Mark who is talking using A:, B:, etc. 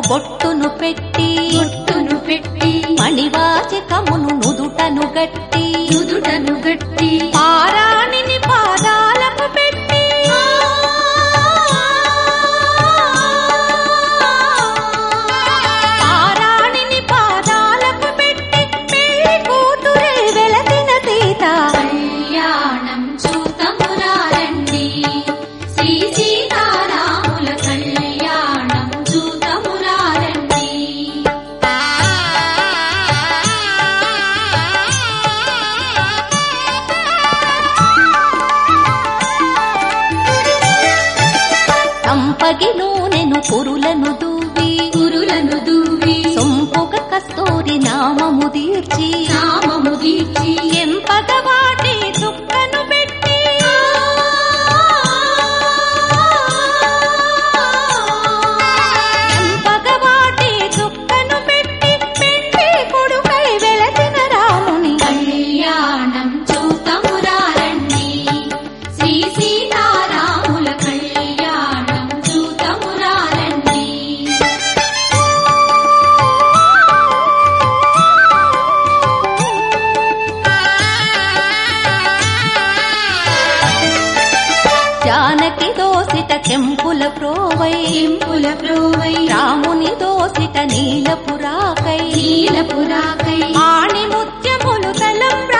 A: బొట్టును పెట్టి మణివాచకమును నుదుటను గట్టి పారాణిని పాదాలకు పెట్టి పెళ్లి కూతురే వెలసిన సీత
B: కళ్యాణం చూతమురారండి శ్రీ సీతారాముల కళ్యాణం చూతమురారండి.
A: సంపగిలో నేను కురులను దూవి సొంపుగ కస్తూరి నామము దీర్చి ఎంపగవాటి చుక్కను పెట్టి పెళ్లి కొడుకై వెలసిన రాముని
B: కళ్యాణం చూతమురారండి శ్రీ సీతారాముల కళ్యాణం చూతమురారండి. జానకి దోసిట చెంపుల ప్రోవై
A: రాముని దోసిట నీలపురాకై
B: నీలపురాకై
A: ఆణి ముత్యములు తలంబ్ర